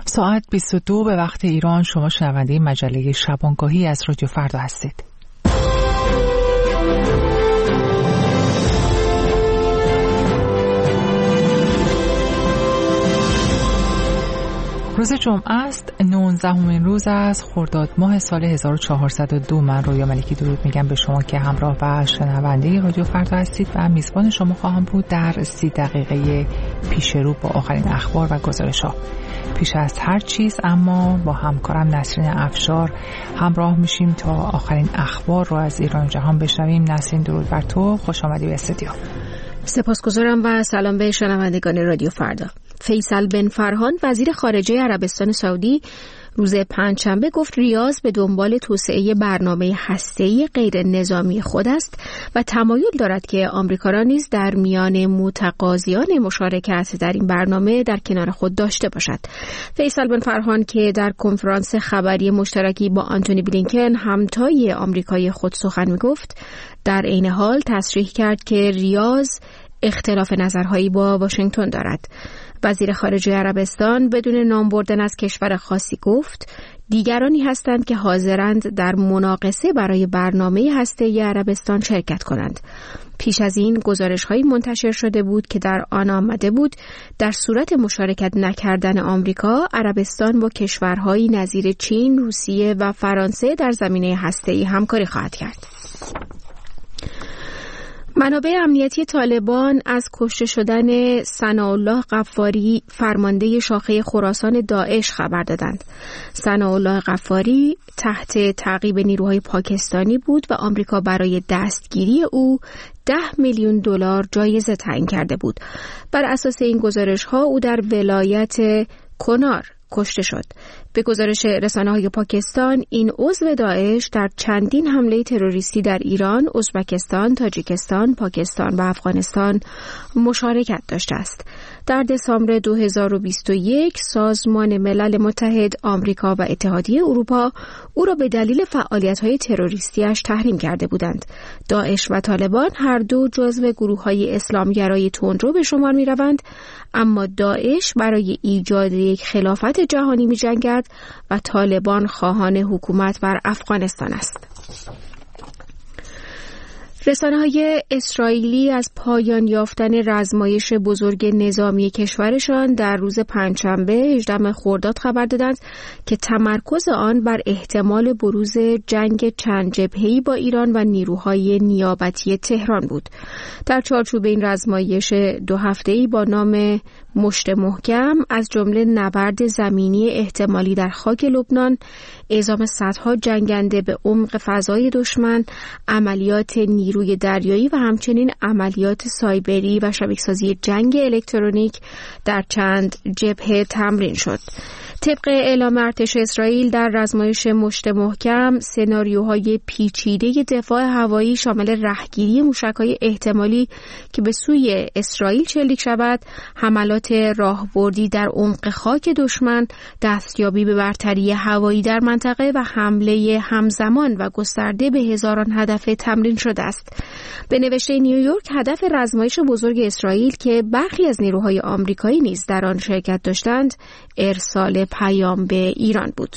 ساعت 22 به وقت ایران. شما شنونده مجله شبانگاهی از رادیو فردا هستید. روز جمعه است، 19مین روز از خرداد ماه سال 1402. من رویا ملکی درود میگم به شما که همراه و شنونده رادیو فردا هستید و میزبان شما خواهم بود در 30 دقیقه پیش رو با آخرین اخبار و گزارش‌ها. پیش از هر چیز اما با همکارم نسرین افشار همراه میشیم تا آخرین اخبار رو از ایران و جهان بشنویم. نسرین درود بر تو، خوش آمدی به استودیو. سپاسگزارم و سلام به شنوندگان رادیو فردا. فیصل بن فرحان وزیر خارجه عربستان سعودی روز پنجشنبه گفت ریاض به دنبال توسعه برنامه هسته‌ای غیر نظامی خود است و تمایل دارد که آمریکا را نیز در میان متقاضیان مشارکت در این برنامه در کنار خود داشته باشد. فیصل بن فرحان که در کنفرانس خبری مشترکی با آنتونی بلینکن همتای آمریکایی خود سخن می‌گفت، در عین حال تصریح کرد که ریاض اختلاف نظرهایی با واشنگتن دارد. وزیر خارجه عربستان بدون نام بردن از کشور خاصی گفت دیگرانی هستند که حاضرند در مناقصه برای برنامه هسته‌ای عربستان شرکت کنند. پیش از این گزارش‌هایی منتشر شده بود که در آن آمده بود در صورت مشارکت نکردن آمریکا، عربستان با کشورهایی نظیر چین، روسیه و فرانسه در زمینه هسته‌ای همکاری خواهد کرد. منابع امنیتی طالبان از کشته شدن ثناءالله غفاری فرمانده شاخه خراسان داعش خبر دادند. ثناءالله غفاری تحت تعقیب نیروهای پاکستانی بود و آمریکا برای دستگیری او 10 میلیون دلار جایزه تعیین کرده بود. بر اساس این گزارش‌ها او در ولایت کنار کشته شد. به گزارش رسانه‌های پاکستان، این عضو داعش در چندین حمله تروریستی در ایران، ازبکستان، تاجیکستان، پاکستان و افغانستان مشارکت داشته است. در دسامبر 2021 سازمان ملل متحد، آمریکا و اتحادیه اروپا او را به دلیل فعالیت‌های تروریستی‌اش تحریم کرده بودند. داعش و طالبان هر دو جزو گروه‌های اسلامگرای تندرو به شمار می‌روند، اما داعش برای ایجاد یک خلافت جهانی می‌جنگد و طالبان خواهان حکومت بر افغانستان است. رسانه‌های اسرائیلی از پایان یافتن رزمایش بزرگ نظامی کشورشان در روز پنجشنبه 18 خرداد خبر دادند که تمرکز آن بر احتمال بروز جنگ چند جبهه‌ای با ایران و نیروهای نیابتی تهران بود. در چارچوب این رزمایش 2 هفته‌ای با نام مشت محکم، از جمله نبرد زمینی احتمالی در خاک لبنان، اعزام صدها جنگنده به عمق فضای دشمن، عملیات نیروی دریایی و همچنین عملیات سایبری و شبکه‌سازی جنگ الکترونیک در چند جبهه تمرین شد. طبق اعلام ارتش اسرائیل در رزمایش مشت محکم، سناریوهای پیچیده دفاع هوایی شامل رهگیری موشک‌های احتمالی که به سوی اسرائیل شلیک شود، حملات راهبردی در عمق خاک دشمن، دستیابی به برتری هوایی در منطقه و حمله همزمان و گسترده به هزاران هدف تمرین شده است. به نوشته نیویورک، هدف رزمایش بزرگ اسرائیل که برخی از نیروهای آمریکایی نیز در آن شرکت داشتند، ارسال پیام به ایران بود.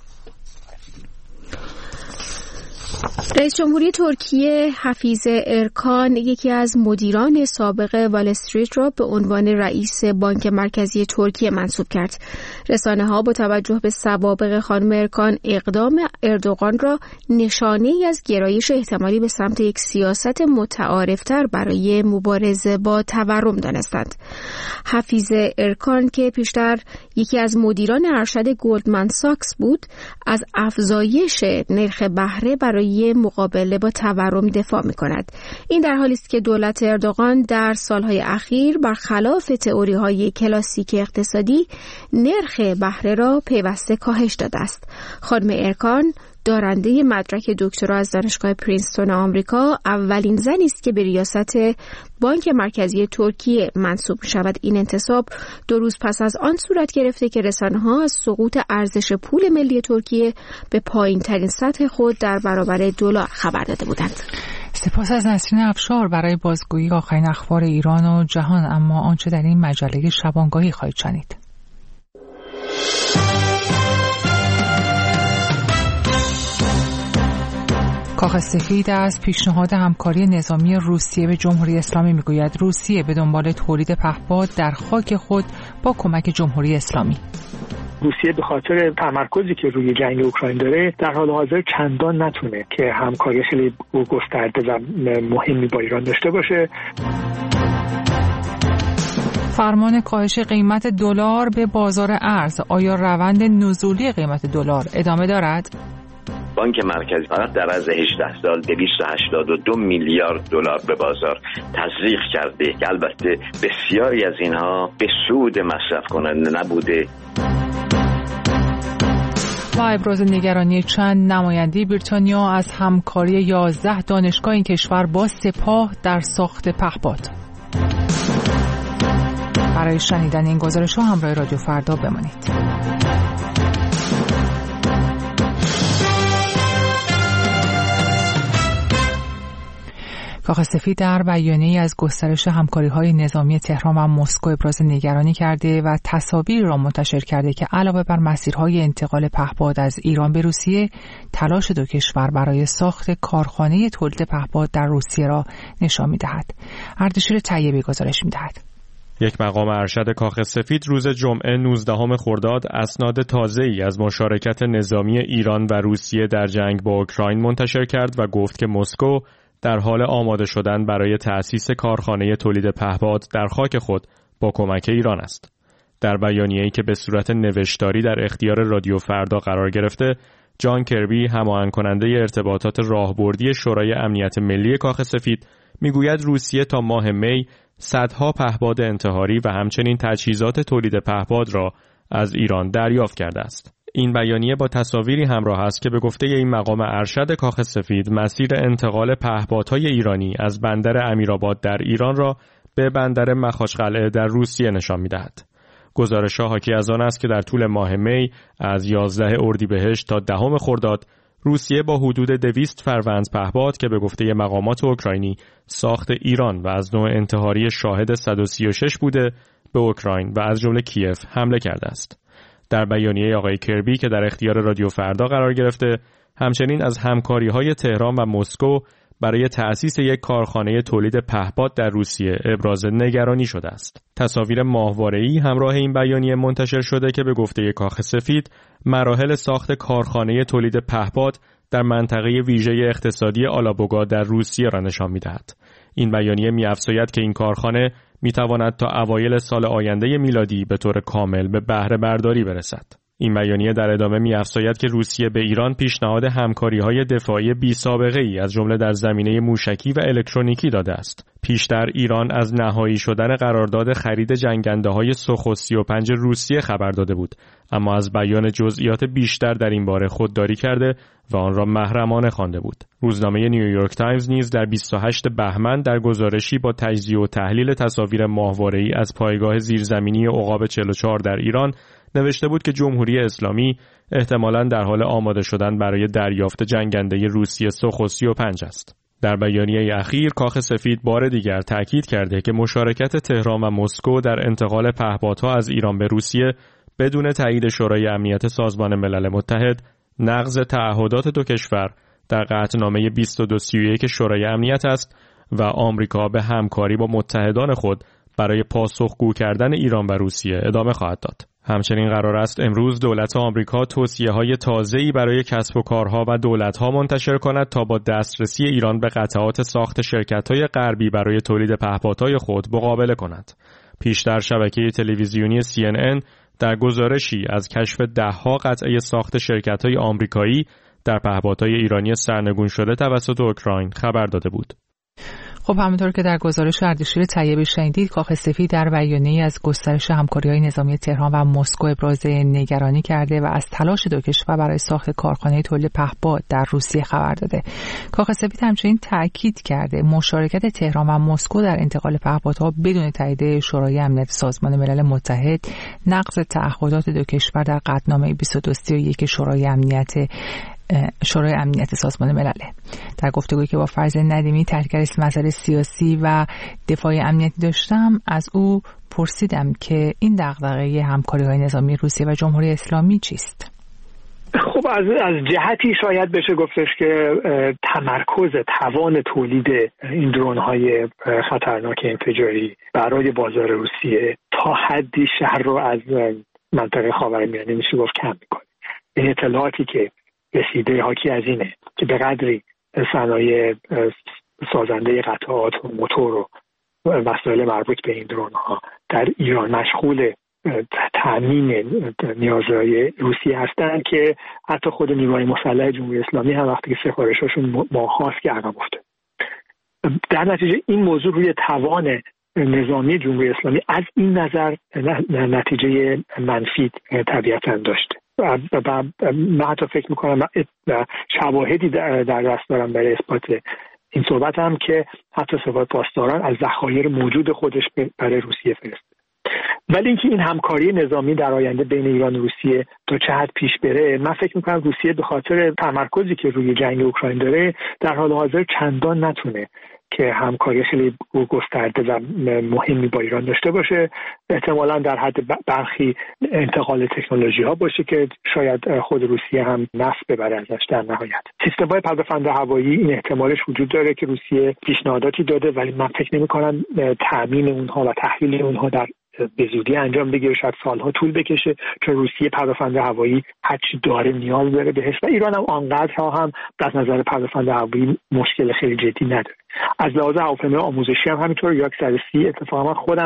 رئیس جمهوری ترکیه حفیظ ارکان یکی از مدیران سابق وال استریت را به عنوان رئیس بانک مرکزی ترکیه منصوب کرد. رسانه‌ها با توجه به سوابق خانم ارکان اقدام اردوغان را نشانه‌ای از گرایش احتمالی به سمت یک سیاست متعارفتر برای مبارزه با تورم دانستند. حفیظ ارکان که پیشتر یکی از مدیران ارشد گلدمن ساکس بود، از افزایش نرخ بهره برای مقابله با تورم دفاع می‌کند. این در حالی است که دولت اردوغان در سالهای اخیر برخلاف تئوری‌های کلاسیک اقتصادی نرخ بهره را پیوسته کاهش داده است. خانم ارکان دارنده مدرک دکترا از دانشگاه پرینستون آمریکا اولین زنی است که به ریاست بانک مرکزی ترکیه منصوب می‌شود. این انتصاب 2 روز پس از آن صورت گرفته که رسانه‌ها از سقوط ارزش پول ملی ترکیه به پایین‌ترین سطح خود در برابر دلار خبر داده بودند. سپاس از نسرین افشار برای بازگویی آخرین اخبار ایران و جهان. اما آنچه در این مجله شبانگاهی خواهید شنید. کاخ سفید از پیشنهاد همکاری نظامی روسیه به جمهوری اسلامی میگوید روسیه به دنبال تولید پهپاد در خاک خود با کمک جمهوری اسلامی. روسیه به خاطر تمرکزی که روی جنگ اوکراین داره در حال حاضر چندان نتونه که همکاری خیلی گسترده و مهمی با ایران داشته باشه. فرمان کاهش قیمت دلار به بازار ارز، آیا روند نزولی قیمت دلار ادامه دارد؟ بانک مرکزی فقط در عرض 18 سال 282 میلیارد دلار به بازار تزریق کرده که البته بسیاری از اینها به سود مصرف کننده نبوده. و ابراز نگرانی چند نماینده بریتانیا از همکاری 11 دانشگاه این کشور با سپاه در ساخت پهپاد. برای شنیدن این گزارش ها همراه رادیو فردا بمانید. کاخ سفید در بیانیه‌ای از گسترش همکاری‌های نظامی تهران و مسکو ابراز نگرانی کرده و تصاویری را منتشر کرده که علاوه بر مسیرهای انتقال پهپاد از ایران به روسیه، تلاش دو کشور برای ساخت کارخانه تولید پهپاد در روسیه را نشان می‌دهد. اردشیر طیبی گزارش می‌دهد. یک مقام ارشد کاخ سفید روز جمعه 19 خرداد اسناد تازه‌ای از مشارکت نظامی ایران و روسیه در جنگ با اوکراین منتشر کرد و گفت که مسکو در حال آماده شدن برای تأسیس کارخانه تولید پهپاد در خاک خود با کمک ایران است. در بیانیه‌ای که به صورت نوشتاری در اختیار رادیو فردا قرار گرفته، جان کربی، هماهنگ کننده ارتباطات راهبردی شورای امنیت ملی کاخ سفید، میگوید روسیه تا ماه می صدها پهپاد انتحاری و همچنین تجهیزات تولید پهپاد را از ایران دریافت کرده است. این بیانیه با تصاویری همراه است که به گفته این مقام ارشد کاخ سفید مسیر انتقال پهپادهای ایرانی از بندر امیرآباد در ایران را به بندر مخاچقلعه در روسیه نشان می‌دهد. گزارش‌ها حاکی از آن است که در طول ماه می از 11 اردیبهشت تا 10 خرداد روسیه با حدود 200 فروند پهپاد که به گفته مقامات اوکراینی ساخت ایران و از نوع انتحاری شاهد 136 بوده به اوکراین و از جمله کیف حمله کرده است. در بیانیه آقای کربی که در اختیار رادیو فردا قرار گرفته، همچنین از همکاری‌های تهران و مسکو برای تأسیس یک کارخانه تولید پهپاد در روسیه ابراز نگرانی شده است. تصاویر ماهواره‌ای همراه این بیانیه منتشر شده که به گفته کاخ سفید مراحل ساخت کارخانه تولید پهپاد در منطقه ویژه اقتصادی آلابوگا در روسیه را نشان می‌دهد. این بیانیه می‌افزاید که این کارخانه می‌تواند تا اوایل سال آینده میلادی به طور کامل به بهره برداری برسد. این بیانیه در ادامه می‌افزاید که روسیه به ایران پیشنهاد همکاری‌های دفاعی بی‌سابقه‌ای از جمله در زمینه موشکی و الکترونیکی داده است. پیشتر ایران از نهایی شدن قرارداد خرید جنگنده‌های سوخو 35 روسیه خبر داده بود، اما از بیان جزئیات بیشتر در این باره خودداری کرده و آن را محرمانه خوانده بود. روزنامه نیویورک تایمز نیز در 28 بهمن در گزارشی با تجزیه و تحلیل تصاویر ماهواره‌ای از پایگاه زیرزمینی عقاب 44 در ایران نوشته بود که جمهوری اسلامی احتمالاً در حال آماده شدن برای دریافت جنگنده روسیه سوخو 35 است. در بیانیه اخیر کاخ سفید بار دیگر تأکید کرده که مشارکت تهران و مسکو در انتقال پهپادها از ایران به روسیه بدون تایید شورای امنیت سازمان ملل متحد نقض تعهدات دو کشور در قطعنامه 2231 شورای امنیت است و آمریکا به همکاری با متحدان خود برای پاسخگو کردن ایران و روسیه ادامه خواهد داد. همچنین قرار است امروز دولت آمریکا توصیه‌های تازه‌ای برای کسب و کارها و دولت‌ها منتشر کند تا با دسترسی ایران به قطعات ساخت شرکت‌های غربی برای تولید پهپادهای خود مقابله کند. پیشتر شبکه تلویزیونی CNN در گزارشی از کشف 10 قطعه ساخت شرکت‌های آمریکایی در پهپادهای ایرانی سرنگون شده توسط اوکراین خبر داده بود. خب همونطور که در گزارش اردشیر طیبی شنیدید، کاخ سفید در بیانیه‌ای از گسترش همکاری‌های نظامی تهران و مسکو ابراز نگرانی کرده و از تلاش دو کشور برای ساخت کارخانه تولید پهپاد در روسیه خبر داده. کاخ سفید همچنین تأکید کرده مشارکت تهران و مسکو در انتقال پهپادها بدون تایید شورای امنیت سازمان ملل متحد نقض تعهدات دو کشور در قطعنامه 2231 شورای امنیت سازمان ملل. در گفتگویی که با فرض ندیمی تحلیلگر مسائل سیاسی و دفاع امنیتی داشتم، از او پرسیدم که این دغدغه همکاری‌های نظامی روسیه و جمهوری اسلامی چیست؟ خب از جهتی شاید بشه گفتش که تمرکز توان تولید این درون‌های خطرناک انفجاری برای بازار روسیه تا حدی شهر رو از منطقه خاورمیانه میشه گفت کم میکنه. این اطلاعاتی که رسیده حاکی از اینه که به قدری صنایع سازنده قطعات و موتور و مسائل مربوط به این درون‌ها در ایران مشغول تامین نیازهای روسیه هستند که حتی خود نیروهای مسلح جمهوری اسلامی هم وقتی که سفارشاشون ماهاست که عقب افتاد. در نتیجه این موضوع روی توان نظامی جمهوری اسلامی از این نظر نتیجه منفی طبیعتاً داشته. من حتی فکر میکنم شواهدی در دست دارم برای اثبات این صحبت هم که حتی سپاه پاسداران از ذخایر موجود خودش برای روسیه فرسته. ولی اینکه این همکاری نظامی در آینده بین ایران و روسیه تا چه حد پیش بره، من فکر میکنم روسیه به خاطر تمرکزی که روی جنگ اوکراین داره در حال حاضر چندان نتونه که همکاری خیلی گسترده و مهمی با ایران داشته باشه. احتمالاً در حد برخی انتقال تکنولوژی ها باشه که شاید خود روسیه هم نفع ببره ازش. در نهایت سیستم‌های پدافند هوایی این احتمالش وجود داره که روسیه پیشنهاداتی داده، ولی من فکر نمی‌کنم تامین اونها و تحویل اونها در به زودی انجام بگیره، شاید سالها طول بکشه، چون روسیه پدافند هوایی هرچی داره نیاز داره بهش و ایران هم آنقدر هم از نظر پدافند هوایی مشکل خیلی جدی نداره. از لحاظ هواپیمای آموزشی هم همینطور. یک 130 اتفاقا من خودم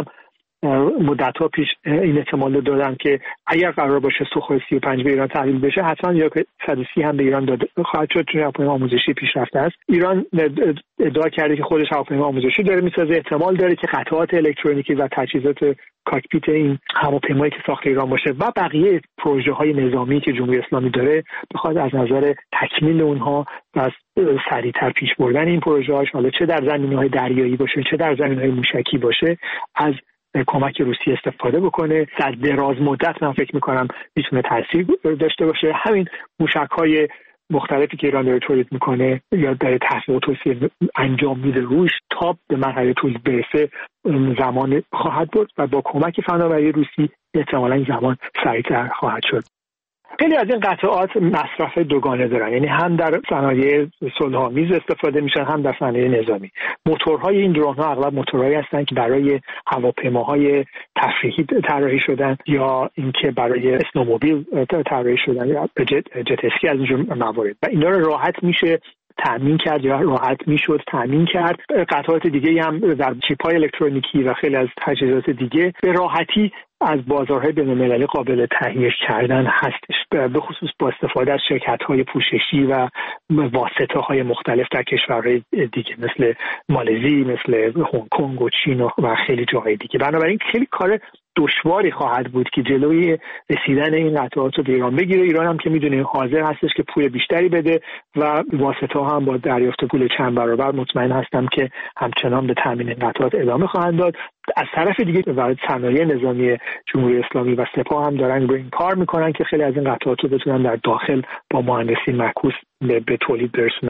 مدت‌ها پیش این احتمال دادم که اگر قرار باشه سوخوی 35 به ایران تحویل بشه حتما یک 130 هم به ایران داده خواهد شد، چون هواپیمای آموزشی پیشرفته است. ایران ادعا کرده که خودش هواپیمای آموزشی داره میسازه، احتمال داره که قطعات الکترونیکی و تجهیزات کاکپیت این هواپیمایی که ساخت ایران باشه و بقیه پروژه‌های نظامی که جمهوری اسلامی داره بخواد از نظر تکمیل اونها و سریعتر پیش بردن این پروژه‌هاش، حالا چه در زمینه‌های دریایی باشه چه در زمینه‌های موشکی باشه، از کمک روسیه استفاده بکنه. در دراز مدت من فکر میکنم میتونه تاثیر داشته باشه. همین موشک‌های مختلفی که ایران داره تولید میکنه یا داره تحقیق و توسعه انجام میده روش تا به مرحله تولید برسه زمان خواهد برد و با کمک فناوری روسی احتمالاً این زمان سریعتر خواهد شد. خیلی از این قطعات مصرف دوگانه دارن، یعنی هم در صنایع صلح‌آمیز استفاده میشن هم در صنایع نظامی. موتورهای این درون‌ها اغلب موتورهایی هستن که برای هواپیماهای تفریحی طراحی شدن یا اینکه برای اسنوموبیل طراحی شدن یا جت اسکی از اینجور موارد و اینا رو راحت میشه تامین کرد یا راحت میشد تامین کرد. قطعات دیگه هم در چیپ‌های الکترونیکی و خیلی از تجهیزات دیگه به راحتی از بازارهای بین‌المللی قابل تهیه کردن هستش، به خصوص با استفاده از شرکت‌های پوششی و واسطه‌های مختلف در کشورهای دیگه مثل مالزی، مثل هنگ کنگ و چین و خیلی جاهای دیگه. بنابراین خیلی کار دشواری خواهد بود که جلوی رسیدن این قطعات رو به ایران بگیره. ایران هم که میدونه حاضر هستش که پول بیشتری بده و واسطه‌ها هم با دریافت پول چند برابر مطمئن هستم که همچنان به تامین این قطعات ادامه خواهند داد. از طرف دیگه صنایع نظامی جمهوری اسلامی و سپاه هم دارن روی این کار میکنن که خیلی از این قطعات رو بتونن در داخل با مهندسی معکوس به تولید برسونن.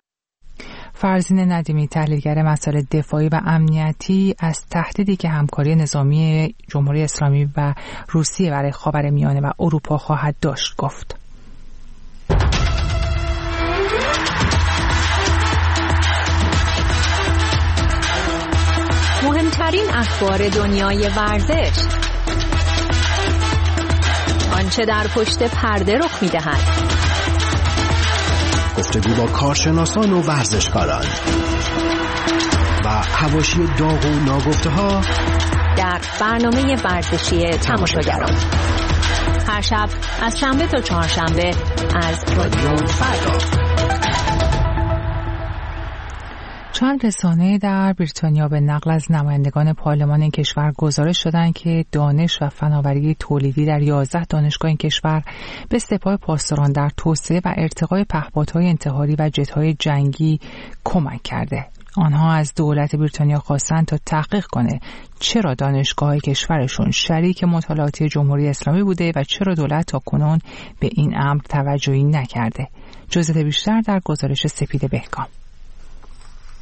فرزین ندیمی، تحلیلگر مسائل دفاعی و امنیتی، از تهدیدی که همکاری نظامی جمهوری اسلامی و روسیه برای خاورمیانه و اروپا خواهد داشت گفت. مهمترین اخبار دنیای ورزش، آنچه در پشت پرده رخ می‌دهد. گفتگو با کارشناسان و ورزشکاران و حواشی داغ و ناگفته‌ها در برنامه ورزشی تماشاگران، هر شب از شنبه تا چهارشنبه از رادیو فردا. چند رسانه در بریتانیا به نقل از نمایندگان پارلمان این کشور گزارش دادند که دانش و فناوری تولیدی در 11 دانشگاه این کشور به سپاه پاسداران در توسعه و ارتقای پهپادهای انتحاری و جت‌های جنگی کمک کرده. آنها از دولت بریتانیا خواستند تا تحقیق کنه چرا دانشگاه کشورشون شریک مطالعاتی جمهوری اسلامی بوده و چرا دولت تاکنون به این امر توجهی نکرده. جزئیات بیشتر در گزارش سپید بهکام.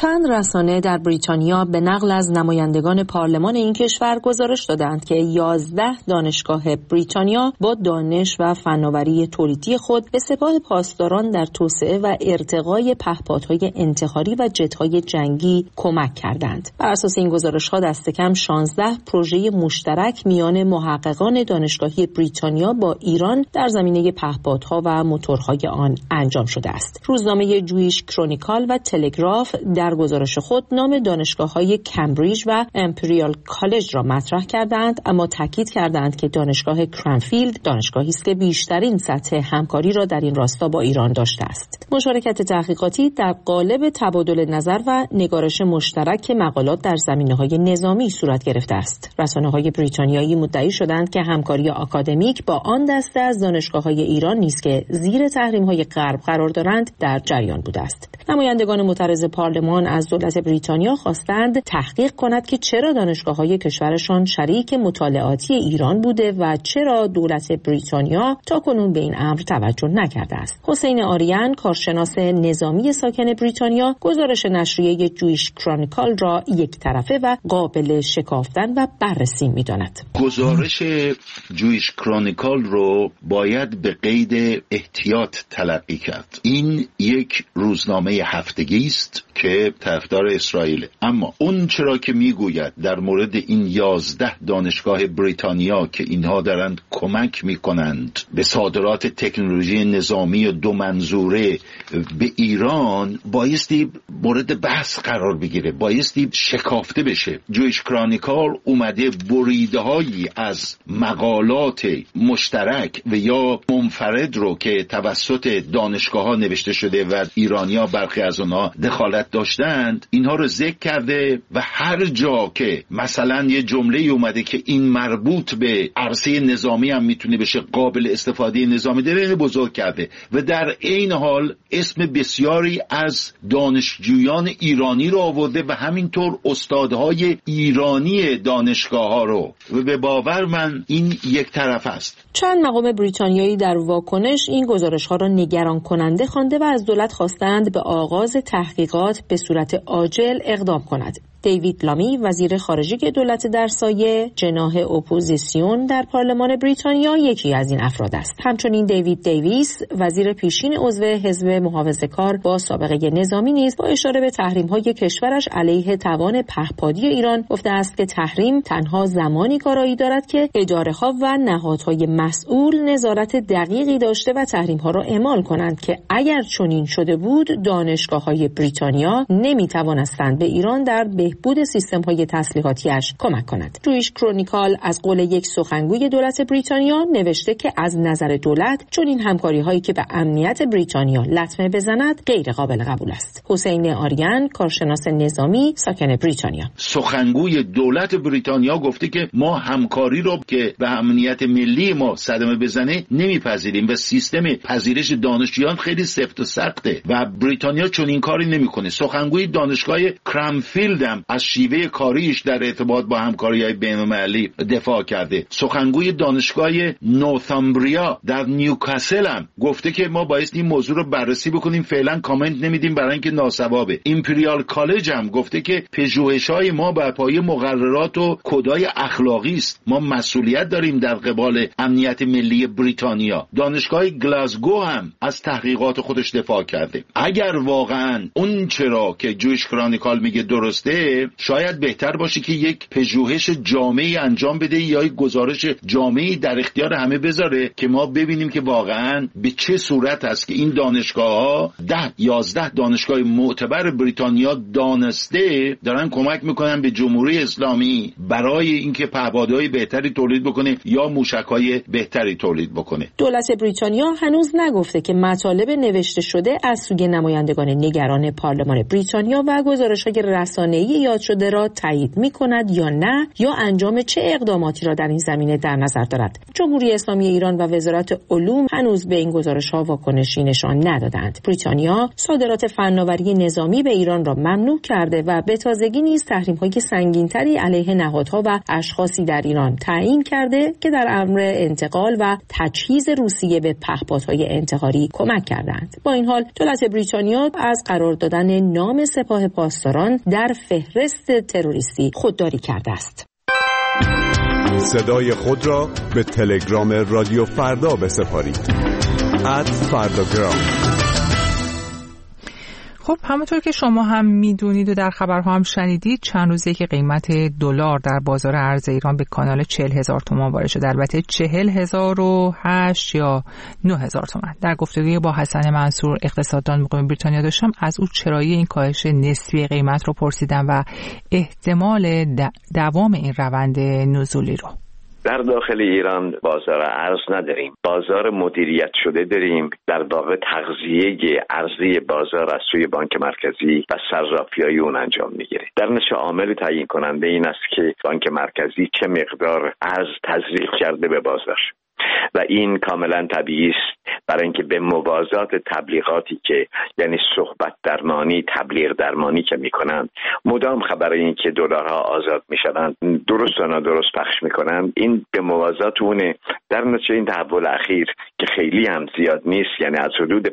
چند رسانه در بریتانیا به نقل از نمایندگان پارلمان این کشور گزارش دادند که 11 دانشگاه بریتانیا با دانش و فناوری تولیدی خود به سپاه پاسداران در توسعه و ارتقای پهپادهای انتحاری و جت‌های جنگی کمک کردند. بر اساس این گزارش‌ها دست کم 16 پروژه مشترک میان محققان دانشگاهی بریتانیا با ایران در زمینه پهپادها و موتورهای آن انجام شده است. روزنامه جویش کرونیکال و تلگراف در گزارش خود نام دانشگاه‌های کمبریج و امپریال کالج را مطرح کردند، اما تاکید کردند که دانشگاه کرنفیلد دانشگاهی است که بیشترین سطح همکاری را در این راستا با ایران داشته است. مشارکت تحقیقاتی در قالب تبادل نظر و نگارش مشترک مقالات در زمینه‌های نظامی صورت گرفته است. رسانه‌های بریتانیایی مدعی شدند که همکاری آکادمیک با آن دسته از دانشگاه‌های ایران نیز که زیر تحریم‌های غرب قرار دارند در جریان بوده است. نمایندگان معترض پارلمان از دولت بریتانیا خواستند تحقیق کند که چرا دانشگاه‌های کشورشان شریک مطالعاتی ایران بوده و چرا دولت بریتانیا تاکنون به این امر توجه نکرده است. حسین آریان، کارشناس نظامی ساکن بریتانیا، گزارش نشریه جویش کرونیکال را یک طرفه و قابل شکافتن و بررسی می‌داند. گزارش جویش کرونیکال رو باید به قید احتیاط تلقی کرد. این یک روزنامه هفتگی است که طرفدار اسرائیل، اما اون چرا که میگوید در مورد این 11 دانشگاه بریتانیا که اینها دارند کمک میکنند به صادرات تکنولوژی نظامی دو منظوره به ایران، بایستی مورد بحث قرار بگیره، بایستی شکافته بشه. جویش کرونیکال اومده بریده هایی از مقالات مشترک و یا منفرد رو که توسط دانشگاه ها نوشته شده و ایرانیا برخی از اونها دخالت داشتند، اینها رو ذکر کرده و هر جا که مثلا یه جمله اومده که این مربوط به عرصه نظامی هم میتونه بشه، قابل استفاده نظامی داره، بزرگ کرده و در این حال اسم بسیاری از دانشجویان ایرانی رو آورده و همینطور استادهای ایرانی دانشگاه ها رو، و به باور من این یک طرف است. چند مقام بریتانیایی در واکنش این گزارش ها را نگران کننده خوانده و از دولت خواستند به آغاز تحقیقات به صورت عاجل اقدام کند. دیوید لامی، وزیر خارجه دولت در سایه، جناح اپوزیسیون در پارلمان بریتانیا، یکی از این افراد است. همچنین دیوید دیویس، وزیر پیشین عضو حزب محافظه‌کار با سابقه نظامی نیز با اشاره به تحریم‌های کشورش علیه توان پهپادی ایران گفته است که تحریم تنها زمانی کارایی دارد که اداره‌ها و نهادهای مسئول نظارت دقیقی داشته و تحریم‌ها را اعمال کنند که اگر چنین شده بود دانشگاه‌های بریتانیا نمی‌توانستند به ایران در بهبود سیستم‌های تسلیحاتیش کمک کند. جویش کرونیکال از قول یک سخنگوی دولت بریتانیا نوشته که از نظر دولت چون این همکاری‌هایی که به امنیت بریتانیا لطمه بزند غیر قابل قبول است. حسین آریان، کارشناس نظامی ساکن بریتانیا: سخنگوی دولت بریتانیا گفته که ما همکاری رو که به امنیت ملی ما صدمه بزنه نمیپذیریم و سیستم پذیرش دانشجویان خیلی سفت و سخته و بریتانیا چون این کاری نمیکنه. سخنگوی دانشگاه کرنفیلد از شیوه کاریش در ارتباط با همکاری‌های بین‌المللی دفاع کرده. سخنگوی دانشگاه نورتامبریا در نیوکاسل هم گفته که ما باید این موضوع رو بررسی بکنیم، فعلا کامنت نمیدیم برای اینکه ناسوابه. امپریال کالج هم گفته که پژوهش‌های ما بر پایه مقررات و کدای اخلاقی است، ما مسئولیت داریم در قبال امنیت ملی بریتانیا. دانشگاه گلاسگو هم از تحقیقات خودش دفاع کرده. اگر واقعا اون چرا که جویش کرونیکال میگه درسته، شاید بهتر باشه که یک پژوهش جامعی انجام بده یا یک گزارش جامعی در اختیار همه بذاره که ما ببینیم که واقعا به چه صورت است که این دانشگاه‌ها 11 دانشگاه معتبر بریتانیا دانسته دارن کمک میکنن به جمهوری اسلامی برای اینکه پهپادهای بهتری تولید بکنه یا موشک‌های بهتری تولید بکنه. دولت بریتانیا هنوز نگفته که مطالب نوشته شده از سوی نمایندگان نگران پارلمان بریتانیا و گزارش‌های رسانه‌ای یاد شده را تایید می‌کند یا نه، یا انجام چه اقداماتی را در این زمینه در نظر دارد. جمهوری اسلامی ایران و وزارت علوم هنوز به این گزارش‌ها واکنشی نشان ندادند. بریتانیا صادرات فناوری نظامی به ایران را ممنوع کرده و به تازگی نیز تحریم‌های سنگین‌تری علیه نهادها و اشخاصی در ایران تعیین کرده که در امر انتقال و تجهیز روسیه به پهپادهای انتحاری کمک کردند. با این حال دولت بریتانیا از قرار دادن نام سپاه پاسداران در فهرست تروریستی خودداری کرده است. صدای خود را به تلگرام رادیو فردا بسپارید. @فرdagram. خب همونطور که شما هم میدونید و در خبرها هم شنیدید، چند روزه که قیمت دلار در بازار ارز ایران به کانال 40,000 تومان وارد شده. البته 40,008 یا 9,000 تومان. در گفتگوی با حسن منصور اقتصاددان مقیم بریتانیا داشتم، از او چرایی این کاهش نسبی قیمت رو پرسیدم و احتمال دوام این روند نزولی رو. در داخل ایران بازار ارز نداریم، بازار مدیریت شده داریم. در واقع تغذیه ارزی بازار از سوی بانک مرکزی و صرافی‌های اون انجام میگیره. در نتیجه عامل تعیین کننده این است که بانک مرکزی چه مقدار ارز تزریق کرده به بازار و این کاملا طبیعی است، برای اینکه به موازات تبلیغاتی که یعنی صحبت درمانی، تبلیغ درمانی که میکنند، مدام خبر این که دلارها آزاد میشوند درست و نادرست پخش میکنند، این به موازات اونه. در نتیجه این تحول اخیر که خیلی هم زیاد نیست، یعنی از حدود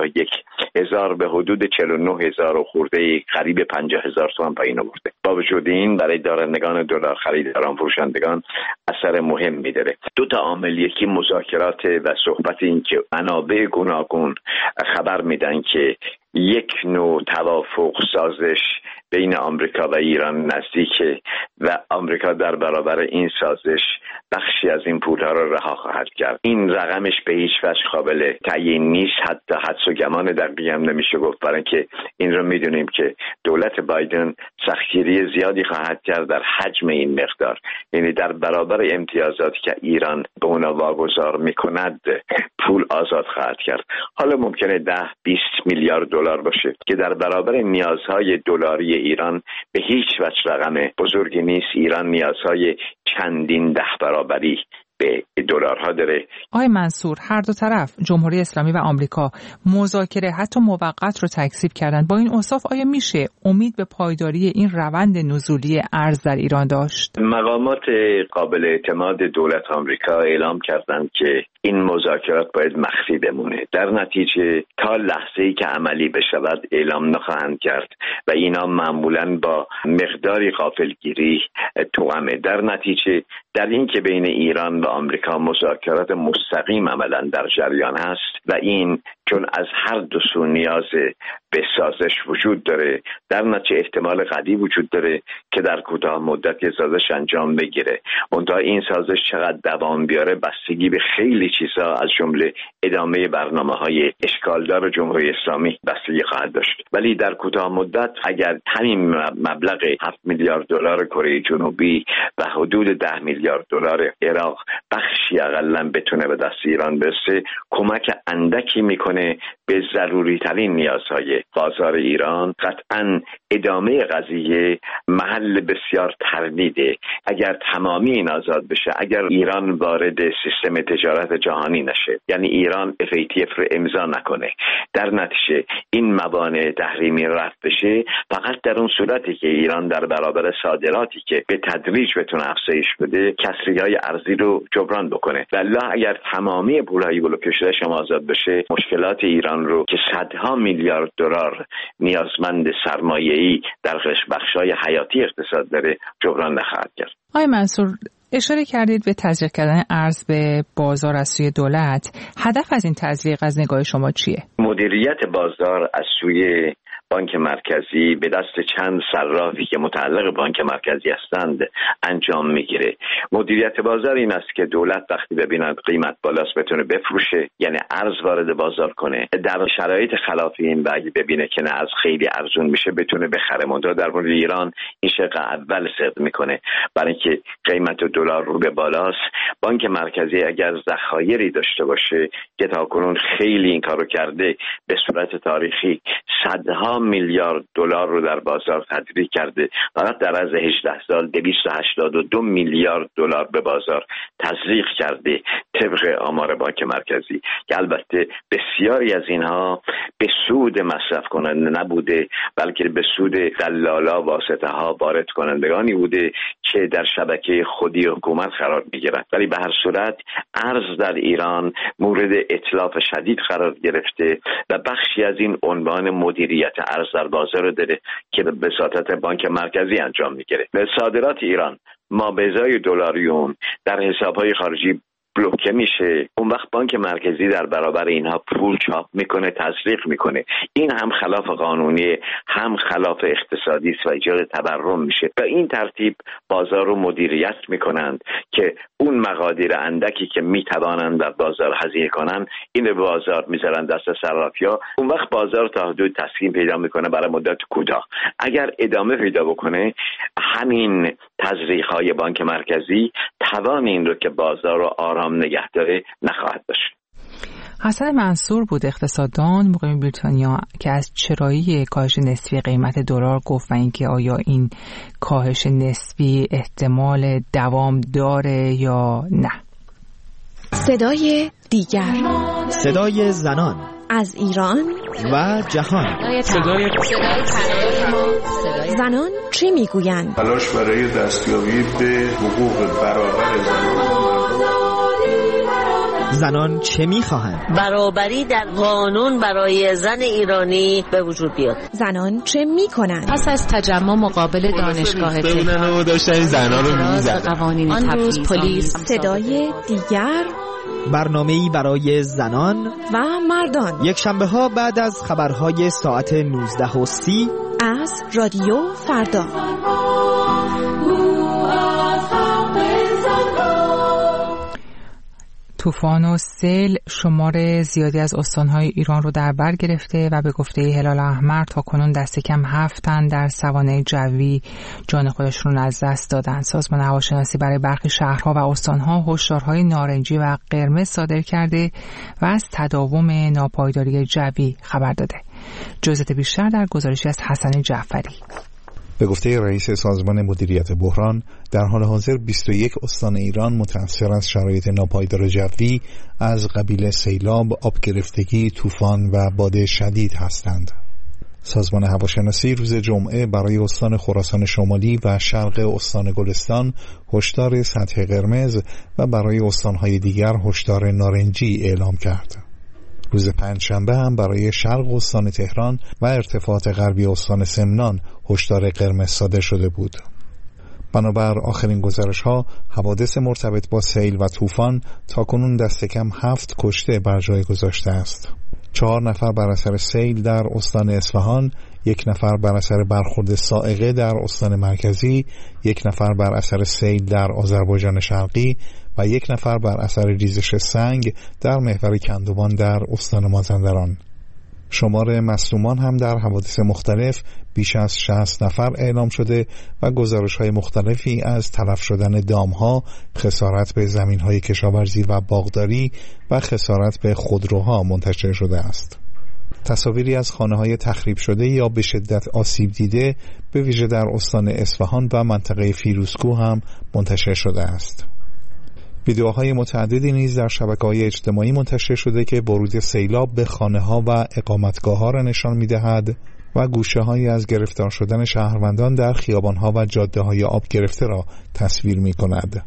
51,000 به حدود 49,000 و خورده قریب 50,000 تومان پایین آورده. با وجود این برای دارندگان دلار، خریداران، فروشندگان اثر مهمی داره. دو تا عامل، یکی مذاکرات و صحبت این که منابع گوناگون خبر میدن که یک نوع توافق سازش بین آمریکا و ایران نزدیکه و آمریکا در برابر این سازش بخشی از این پولها را رها خواهد کرد. این رقمش به هیچ وجه قابل تعیین نیست، حتی حدس و گمان دقیقی هم نمیشه گفت، برای اینکه این رو میدونیم که دولت بایدن سختگیری زیادی خواهد کرد در حجم این مقدار، یعنی در برابر امتیازاتی که ایران به اونا واگذار میکند پول آزاد خواهد کرد. حالا ممکنه 10-20 میلیارد دلار باشه که در برابر نیازهای دلاری ایران به هیچ وجه رقم بزرگی نیست. ایران نیازهای چندین 10 برابری به دلارها داره. آقای منصور، هر دو طرف، جمهوری اسلامی و آمریکا، مذاکره حتی موقت رو تکذیب کردن. با این اوصاف آیا میشه امید به پایداری این روند نزولی ارز در ایران داشت؟ مقامات قابل اعتماد دولت آمریکا اعلام کردند که این مذاکرات باید مخفی بمونه. در نتیجه تا لحظه‌ای که عملی بشود اعلام نخواهند کرد و اینا معمولاً با مقداری غافلگیری توأمه. در نتیجه در این که بین ایران و آمریکا مذاکرات مستقیم عملاً در جریان هست و این چون از هر دو سو نیاز به سازش وجود داره، در نتیجه احتمال قوی وجود داره که در کوتاه مدت سازش انجام بگیره. منتها این سازش چقدر دوام بیاره بستگی به خیلی چیزا از جمله ادامه برنامه‌های اشکالدار جمهوری اسلامی بستگی خواهد داشت. ولی در کوتاه مدت اگر همین مبلغ 7 میلیارد دلار کره جنوبی و حدود 10 میلیارد دلار عراق بخشی اقلن بتونه به دست ایران برسه، کمک اندکی میکنه به ضروری ترین نیازهای بازار ایران. قطعاً ادامه قضیه محل بسیار تردیده. اگر تمامی این آزاد بشه، اگر ایران وارد سیستم تجارت جهانی نشه، یعنی ایران FATF رو امضا نکنه، در نتیجه این موانع تحریمی رفع بشه، فقط در اون صورتی که ایران در برابر صادراتی که به تدریج بتونه افزایش بده کسری‌های ارزی رو جبران بکنه. والله اگر تمامی پولهای بلوکه شده شما آزاد بشه، مشکلات ایران رو که صدها میلیارد دلار نیازمند سرمایه‌ای در بخش‌های حیاتی اقتصاد داره جبران نخواهد کرد. آقای منصور، اشاره کردید به تزریق کردن ارز به بازار از سوی دولت. هدف از این تزریق از نگاه شما چیه؟ مدیریت بازار از سوی بانک مرکزی به دست چند صرافی که متعلق بانک مرکزی هستند انجام میگیره. مدیریت بازار این است که دولت وقتی ببیند قیمت بالاست بتونه بفروشه، یعنی ارز وارد بازار کنه. در شرایط خلاف این و اگه ببینه که نه ارز خیلی ارزون میشه بتونه بخره. منتها در مورد ایران این شق اول صدق میکنه، برای اینکه قیمت دلار رو به بالاست. بانک مرکزی اگر ذخایری داشته باشه که تاکنون خیلی این کارو کرده، به صورت تاریخی صدها صدها میلیارد دلار رو در بازار تزریق کرده. فقط در از 18 سال 282 میلیارد دلار به بازار تزریق کرده طبق آمار بانک مرکزی، که البته بسیاری از اینها به سود مصرف کننده نبوده، بلکه به سود دلالا، واسطه ها، وارد کنندگانی بوده که در شبکه خودی حکومت قرار میگیرند. ولی به هر صورت ارز در ایران مورد اتلاف شدید قرار گرفته و بخشی از این عنوان مدیریت ارز در بازار رو داره که به وساطت بانک مرکزی انجام میگیره. به صادرات ایران ما به ازای دلاریون در حسابهای خارجی بلوکه میشه، اون وقت بانک مرکزی در برابر اینها پول چاپ میکنه، تزریق میکنه. این هم خلاف قانونی، هم خلاف اقتصادی است و ایجاد تورم میشه. و این ترتیب بازار رو مدیریت میکنند که اون مقادیر اندکی که میتوانند در بازار هزینه کنند این به بازار میذارن دست صرافی‌ها. اون وقت بازار تا حدود تسکین پیدا میکنه برای مدت کوتاه. اگر ادامه پیدا بکنه همین تزریق‌های بانک مرکزی توان این رو که بازار رو آرام نگه داره نخواهد داشت. حسن منصور بود اقتصاددان مقیم بریتانیا که از چرایی کاهش نسبی قیمت دلار گفت و اینکه آیا این کاهش نسبی احتمال دوام داره یا نه. صدای دیگر، صدای زنان از ایران و جهان. صدای زنان چی میگویند؟ تلاش برای دستیابی به حقوق برابر زنان چه میخواهند؟ برابری در قانون برای زن ایرانی به وجود بیاد. زنان چه میکنند؟ پس از تجمع مقابل دانشگاه تهران داشتن زنان رو میزدن. آن روز پلیس. صدای دیگر، برنامه‌ای برای زنان و مردان، یک شنبه ها بعد از خبرهای ساعت 19:30 از رادیو فردا. طوفان و سیل شمار زیادی از استان‌های ایران رو در بر گرفته و به گفته هلال احمر تاکنون دست کم 7 تن در سوانح جوی جان خودشون از دست دادن. سازمان هواشناسی برای برخی شهرها و استان‌ها هشدارهای نارنجی و قرمز صادر کرده و از تداوم ناپایداری جوی خبر داده. جزئیات بیشتر در گزارشی از حسن جعفری. به گفته رئیس سازمان مدیریت بحران، در حال حاضر 21 استان ایران متأثر از شرایط ناپایدار جوی از قبیل سیلاب، آب گرفتگی، طوفان و باد شدید هستند. سازمان هواشناسی روز جمعه برای استان خراسان شمالی و شرق استان گلستان هشدار سطح قرمز و برای استان‌های دیگر هشدار نارنجی اعلام کرد. روز پنجشنبه هم برای شرق استان تهران و ارتفاعات غربی استان سمنان هشدار قرمز صادر شده بود. بنابر آخرین گزارش‌ها، حوادث مرتبط با سیل و طوفان تاکنون دست کم 7 کشته بر جای گذاشته است. 4 نفر بر اثر سیل در استان اصفهان، 1 نفر بر اثر برخورد صاعقه در استان مرکزی، 1 نفر بر اثر سیل در آذربایجان شرقی و 1 نفر بر اثر ریزش سنگ در محور کندوان در استان مازندران. شمار مصدومان هم در حوادث مختلف بیش از 60 نفر اعلام شده و گزارش‌های مختلفی از تلف شدن دام‌ها، خسارت به زمین‌های کشاورزی و باغداری و خسارت به خودروها منتشر شده است. تصاویری از خانه‌های تخریب شده یا به شدت آسیب دیده به ویژه در استان اصفهان و منطقه فیروزکوه هم منتشر شده است. ویدیوهای متعددی نیز در شبکه‌های اجتماعی منتشر شده که ورود سیلاب به خانه‌ها و اقامتگاه‌ها را نشان می‌دهد و گوشه‌هایی از گرفتار شدن شهروندان در خیابان‌ها و جاده‌های آب گرفته را تصویر می‌کند.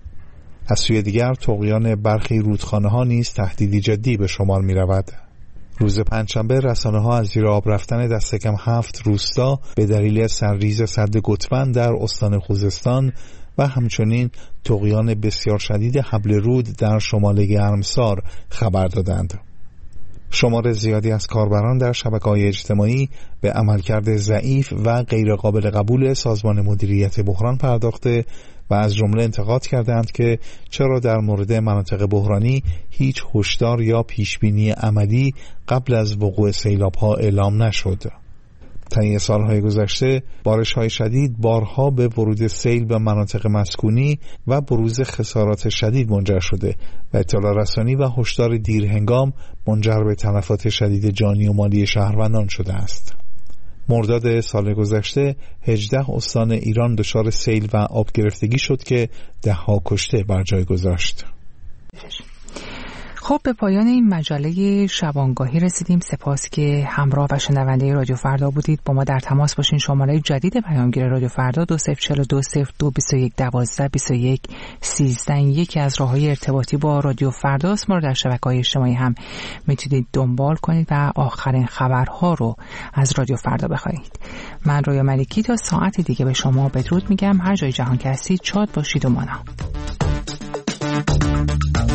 از سوی دیگر طغیان برخی رودخانه‌ها نیز تهدیدی جدی به شمار می‌رود. روز پنجشنبه رسانه‌ها از زیر آب رفتن دست کم 7 روستا به دلیل سرریز سد گتبند در استان خوزستان و همچنین طغیان بسیار شدید حبل رود در شمال گرمسار خبر دادند. شمار زیادی از کاربران در شبکه‌های اجتماعی به عملکرد ضعیف و غیرقابل قبول سازمان مدیریت بحران پرداخته و از جمله انتقاد کردند که چرا در مورد مناطق بحرانی هیچ هشدار یا پیشبینی عملی قبل از وقوع سیلاب‌ها اعلام نشد. طی سالهای گذشته بارش‌های شدید بارها به ورود سیل به مناطق مسکونی و بروز خسارات شدید منجر شده و اطلاع رسانی و هشدار دیرهنگام منجر به تلفات شدید جانی و مالی شهروندان شده است. مرداد سال گذشته 18 استان ایران دچار سیل و آب گرفتگی شد که 10 کشته بر جای گذاشت. خب به پایان این مجله شبانگاهی رسیدیم. سپاس که همراه و شنونده رادیو فردا بودید. با ما در تماس باشین. شماره جدید پیامگیر رادیو فردا 204202212113 یکی از راههای ارتباطی با رادیو فرداست. ما رو در شبکه‌های اجتماعی هم میتونید دنبال کنید و آخرین خبرها رو از رادیو فردا بخواید. من رویا ملکی تا ساعت دیگه به شما بدرود میگم. هر جای جهان که هستید شاد باشید و مانا.